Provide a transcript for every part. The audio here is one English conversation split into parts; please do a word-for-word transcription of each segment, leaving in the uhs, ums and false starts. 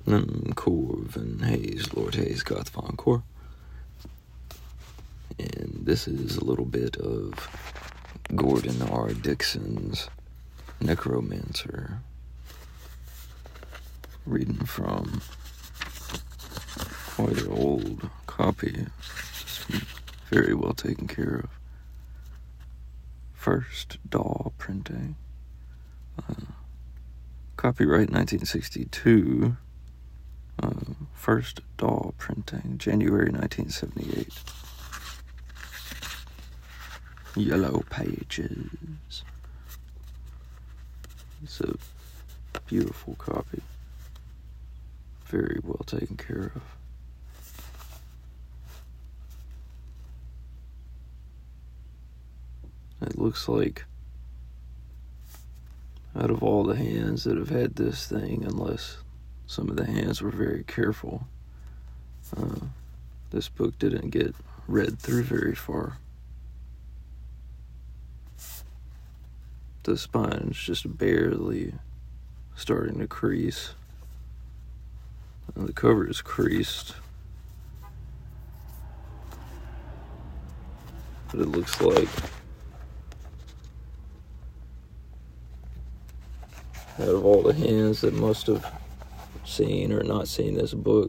and Corvin Hayes, Lord Hayes, Goth Von Core. And this is a little bit of Gordon R. Dixon's Necromancer. Reading from quite an old copy. Just very well taken care of. First Daw printing. Uh, copyright nineteen sixty-two. Uh, first Daw printing, January nineteen seventy-eight. Yellow pages. It's a beautiful copy. Very well taken care of. It looks like out of all the hands that have had this thing, unless some of the hands were very careful, uh, this book didn't get read through very far. The spine's just barely starting to crease. And the cover is creased. But it looks like out of all the hands that must have seen or not seen this book,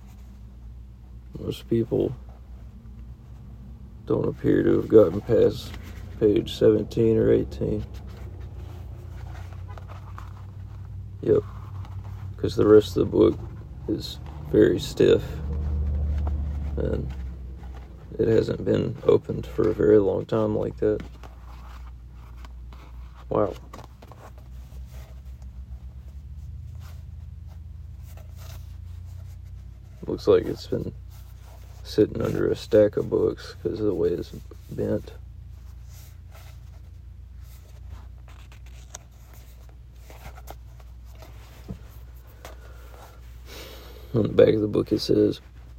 most people don't appear to have gotten past page seventeen or eighteen. Yep, because the rest of the book is very stiff, and it hasn't been opened for a very long time like that. Wow. Looks like it's been sitting under a stack of books because of the way it's bent. On the back of the book it says,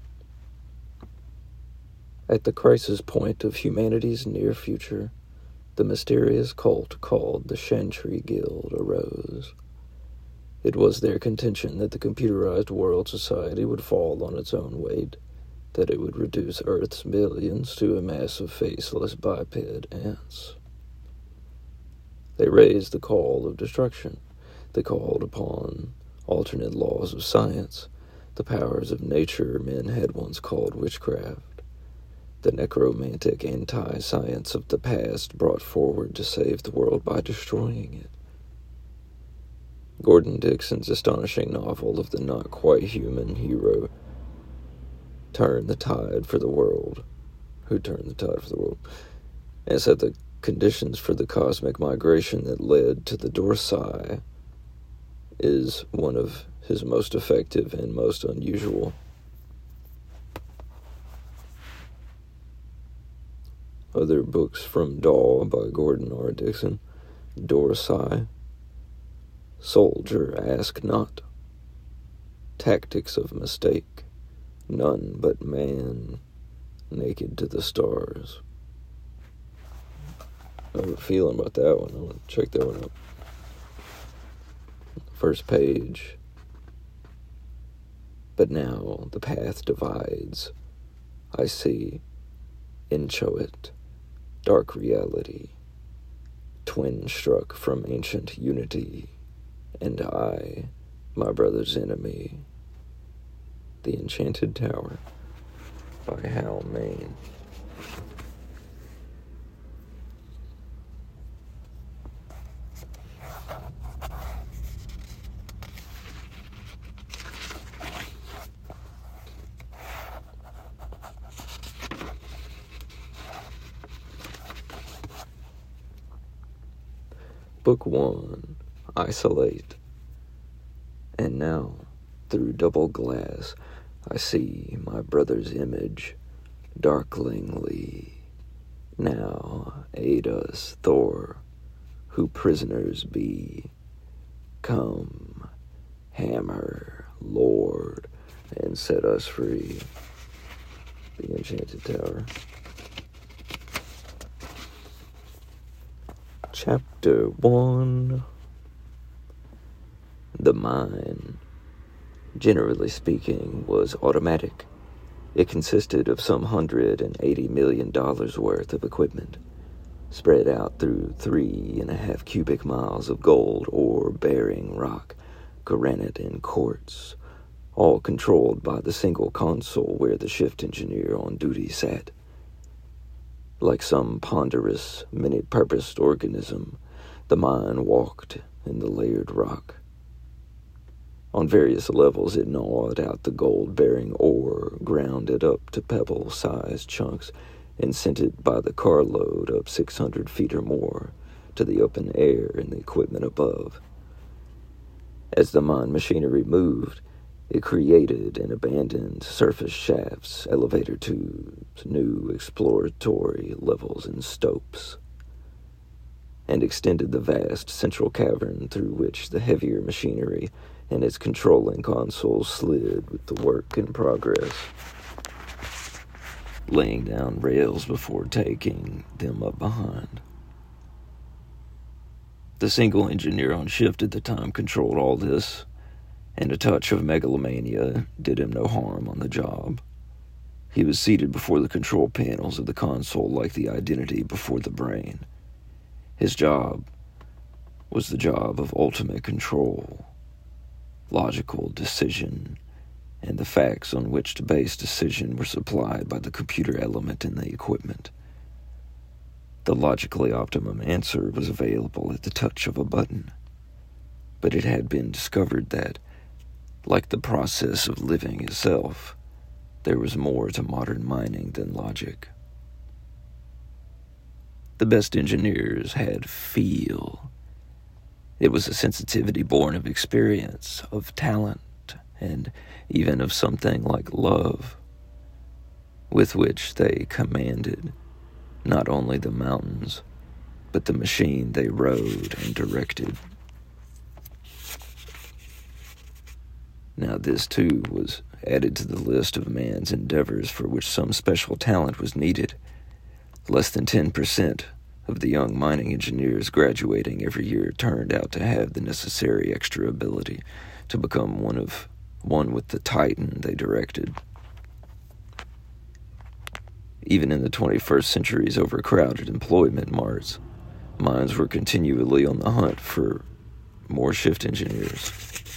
"At the crisis point of humanity's near future, the mysterious cult called the Chantry Guild arose. It was their contention that the computerized world society would fall on its own weight, that it would reduce Earth's millions to a mass of faceless biped ants. They raised the call of destruction. They called upon alternate laws of science, the powers of nature men had once called witchcraft, the necromantic anti-science of the past brought forward to save the world by destroying it. Gordon Dixon's astonishing novel of the not-quite-human hero turned the tide for the world, who turned the tide for the world, and set the conditions for the cosmic migration that led to the Dorsai, is one of his most effective and most unusual. Other books from Daw by Gordon R. Dixon: Dorsai, Soldier Ask Not, Tactics of Mistake, None But Man, Naked to the Stars. I have a feeling about that one. I'm going to check that one out. First page. But now the path divides. I see, inchoate, dark reality, twin struck from ancient unity, and I, my brother's enemy. The Enchanted Tower by Hal Mayne. Book one, Isolate. And now, through double glass, I see my brother's image, darklingly. Now aid us, Thor, who prisoners be. Come, hammer, Lord, and set us free. The Enchanted Tower. Chapter one. The Mine. generally speaking, was automatic. It consisted of some hundred and eighty million dollars worth of equipment, spread out through three and a half cubic miles of gold ore-bearing rock, granite, and quartz, all controlled by the single console where the shift engineer on duty sat. Like some ponderous, many-purposed organism, the mine walked in the layered rock. On various levels, it gnawed out the gold-bearing ore, ground it up to pebble-sized chunks, and sent it by the carload up six hundred feet or more to the open air and the equipment above. As the mine machinery moved, it created and abandoned surface shafts, elevator tubes, new exploratory levels and stopes, and extended the vast central cavern through which the heavier machinery and its controlling console slid with the work in progress, laying down rails before taking them up behind. The single engineer on shift at the time controlled all this, and a touch of megalomania did him no harm on the job. He was seated before the control panels of the console like the identity before the brain. His job was the job of ultimate control, logical decision, and the facts on which to base decision were supplied by the computer element in the equipment. The logically optimum answer was available at the touch of a button, but it had been discovered that, like the process of living itself, there was more to modern mining than logic. The best engineers had feel. It was a sensitivity born of experience, of talent, and even of something like love, with which they commanded not only the mountains, but the machine they rode and directed. Now this, too, was added to the list of man's endeavors for which some special talent was needed. Less than ten percent of the young mining engineers graduating every year turned out to have the necessary extra ability to become one of one with the titan they directed. Even in the twenty-first century's overcrowded employment marts, mines were continually on the hunt for more shift engineers,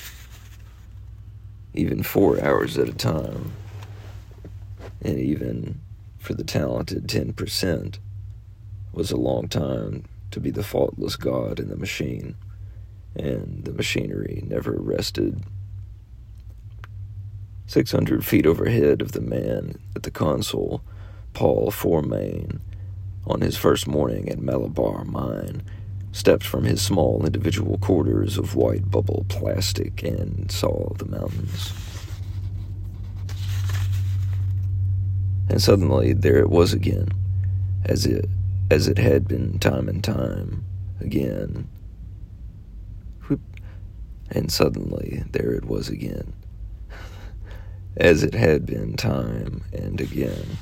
even four hours at a time, and even for the talented ten percent was a long time to be the faultless god in the machine, and the machinery never rested. Six hundred feet overhead of the man at the console, Paul Fourmain, on his first morning at Malabar Mine, stepped from his small individual quarters of white bubble plastic and saw the mountains. And suddenly there it was again, as it as it had been time and time again. Whoop. And suddenly there it was again, as it had been time and again,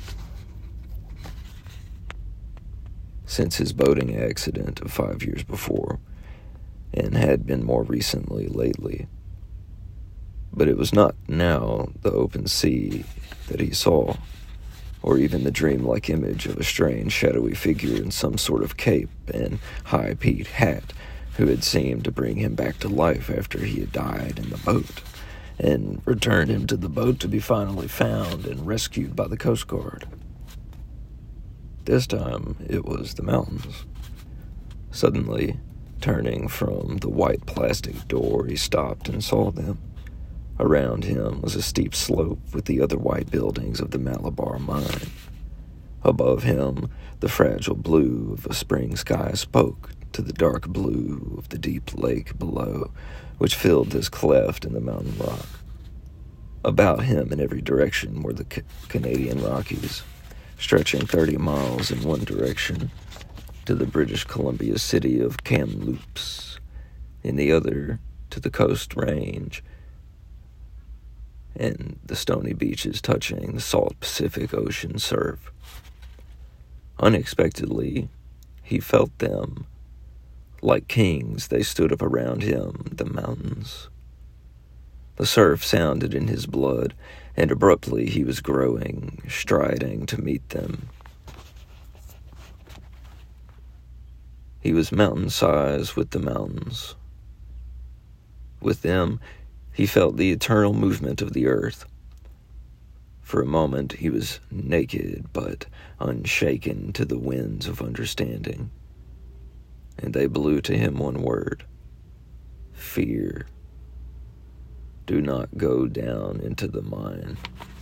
since his boating accident of five years before, and had been more recently lately. But it was not now the open sea that he saw, or even the dreamlike image of a strange shadowy figure in some sort of cape and high-peaked hat who had seemed to bring him back to life after he had died in the boat, and returned him to the boat to be finally found and rescued by the Coast Guard. This time, it was the mountains. Suddenly, turning from the white plastic door, he stopped and saw them. Around him was a steep slope with the other white buildings of the Malabar Mine. Above him, the fragile blue of a spring sky spoke to the dark blue of the deep lake below, which filled this cleft in the mountain rock. About him in every direction were the C- Canadian Rockies, stretching thirty miles in one direction to the British Columbia city of Kamloops, in the other to the Coast Range, and the stony beaches touching the salt Pacific Ocean surf. Unexpectedly, he felt them. Like kings, they stood up around him, the mountains. The surf sounded in his blood, and abruptly he was growing, striding to meet them. He was mountain-size with the mountains. With them, he felt the eternal movement of the earth. For a moment, he was naked but unshaken to the winds of understanding, and they blew to him one word: fear. Do not go down into the mine.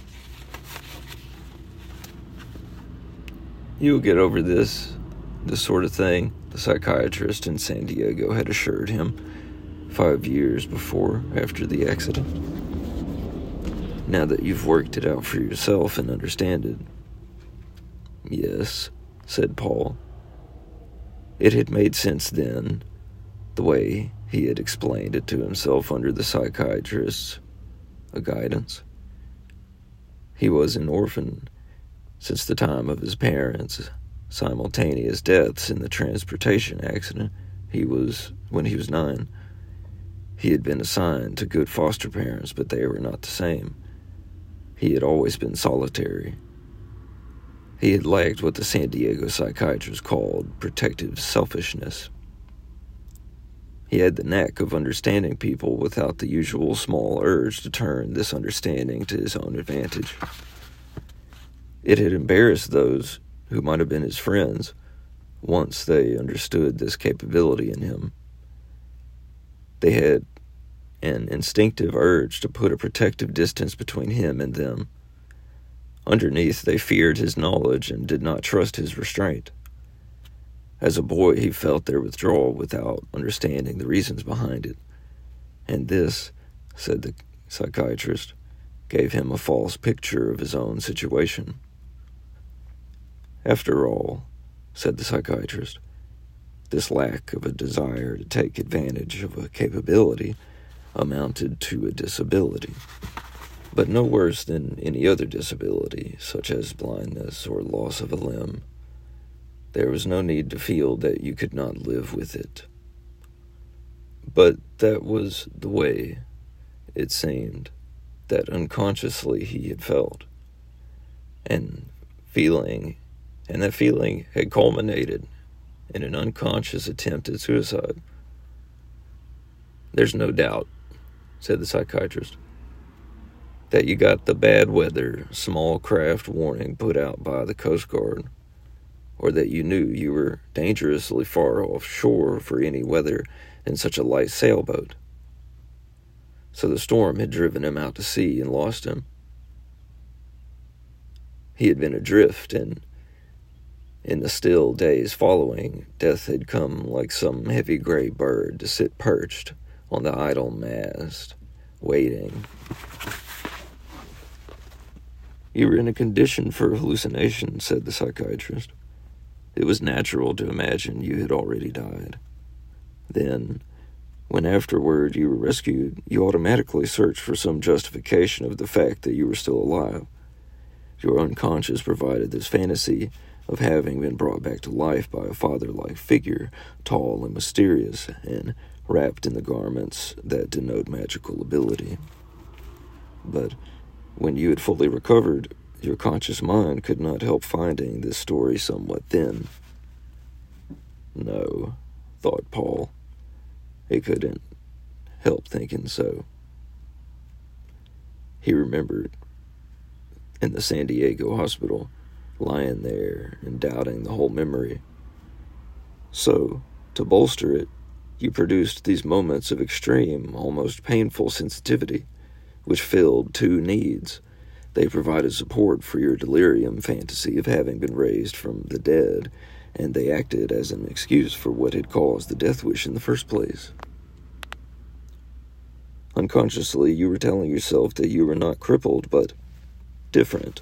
You'll get over this, this sort of thing, the psychiatrist in San Diego had assured him five years before, after the accident. Now that you've worked it out for yourself and understand it. Yes, said Paul. It had made sense then, the way he had explained it to himself under the psychiatrist's guidance. He was an orphan since the time of his parents' simultaneous deaths in the transportation accident. He was, when he was nine, he had been assigned to good foster parents, but they were not the same. He had always been solitary. He had lacked what the San Diego psychiatrists called protective selfishness. He had the knack of understanding people without the usual small urge to turn this understanding to his own advantage. It had embarrassed those who might have been his friends once they understood this capability in him. They had an instinctive urge to put a protective distance between him and them. Underneath, they feared his knowledge and did not trust his restraint. As a boy, he felt their withdrawal without understanding the reasons behind it. And this, said the psychiatrist, gave him a false picture of his own situation. After all, said the psychiatrist, this lack of a desire to take advantage of a capability amounted to a disability, but no worse than any other disability, such as blindness or loss of a limb. There was no need to feel that you could not live with it. But that was the way, it seemed, that unconsciously he had felt. And feeling, and that feeling had culminated in an unconscious attempt at suicide. There's no doubt, said the psychiatrist, that you got the bad weather, small craft warning put out by the Coast Guard, or that you knew you were dangerously far offshore for any weather in such a light sailboat. So the storm had driven him out to sea and lost him. He had been adrift, and in the still days following, death had come like some heavy gray bird to sit perched on the idle mast, waiting. You were in a condition for hallucination, said the psychiatrist. It was natural to imagine you had already died. Then, when afterward you were rescued, you automatically searched for some justification of the fact that you were still alive. Your unconscious provided this fantasy of having been brought back to life by a father-like figure, tall and mysterious, and wrapped in the garments that denote magical ability. But when you had fully recovered, your conscious mind could not help finding this story somewhat thin. No, thought Paul. It couldn't help thinking so. He remembered, in the San Diego hospital, lying there and doubting the whole memory. So, to bolster it, you produced these moments of extreme, almost painful sensitivity, which filled two needs. They provided support for your delirium fantasy of having been raised from the dead, and they acted as an excuse for what had caused the death wish in the first place. Unconsciously, you were telling yourself that you were not crippled, but different.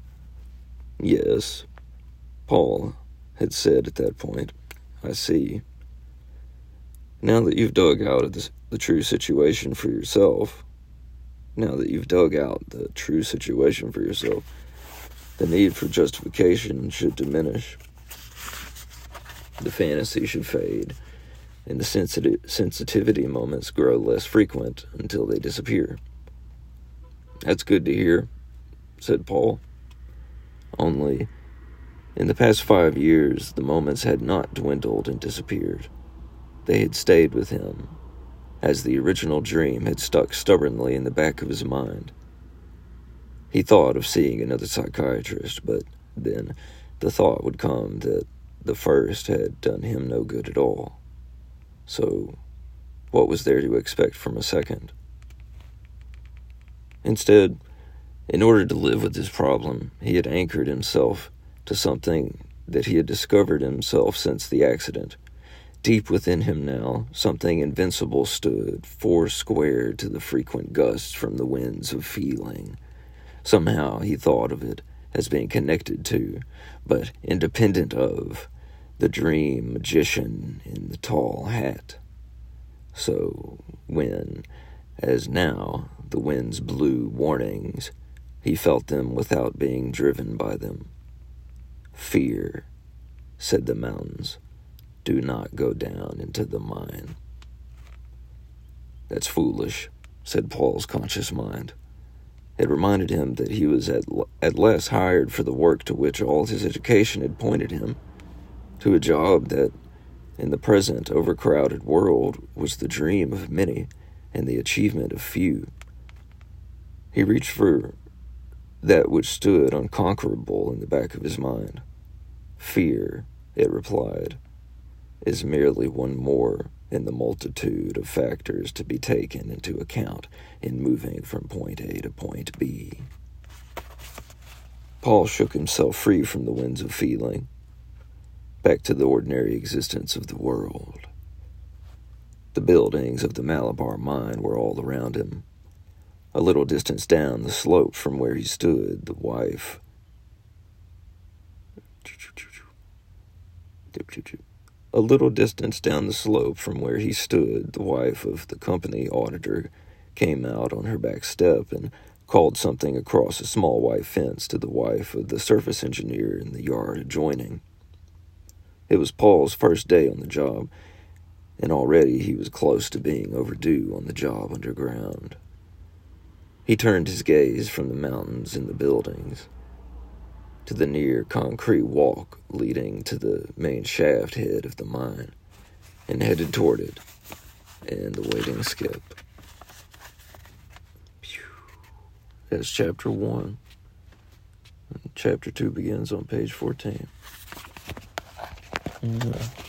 Yes, Paul had said at that point, I see. Now that you've dug out the, the true situation for yourself, now that you've dug out the true situation for yourself, the need for justification should diminish. The fantasy should fade, and the sensitive sensitivity moments grow less frequent until they disappear. "That's good to hear," said Paul. Only, in the past five years, the moments had not dwindled and disappeared. They had stayed with him, as the original dream had stuck stubbornly in the back of his mind. He thought of seeing another psychiatrist, but then the thought would come that the first had done him no good at all. So, what was there to expect from a second? Instead, in order to live with his problem, he had anchored himself to something that he had discovered himself since the accident. Deep within him now, something invincible stood, four-square to the frequent gusts from the winds of feeling. Somehow he thought of it as being connected to, but independent of, the dream magician in the tall hat. So when, as now, the winds blew warnings, he felt them without being driven by them. "Fear," said the mountains. "Do not go down into the mine." "That's foolish," said Paul's conscious mind. It reminded him that he was at, at last hired for the work to which all his education had pointed him, to a job that, in the present overcrowded world, was the dream of many and the achievement of few. He reached for that which stood unconquerable in the back of his mind. "Fear," it replied, "is merely one more in the multitude of factors to be taken into account in moving from point A to point B." Paul shook himself free from the winds of feeling, back to the ordinary existence of the world. The buildings of the Malabar mine were all around him. A little distance down the slope from where he stood, the wife... A little distance down the slope from where he stood, the wife of the company auditor came out on her back step and called something across a small white fence to the wife of the surface engineer in the yard adjoining. It was Paul's first day on the job, and already he was close to being overdue on the job underground. He turned his gaze from the mountains and the buildings to the near concrete walk leading to the main shaft head of the mine, and headed toward it and the waiting skip. That's chapter one. And chapter two begins on page fourteen. Yeah.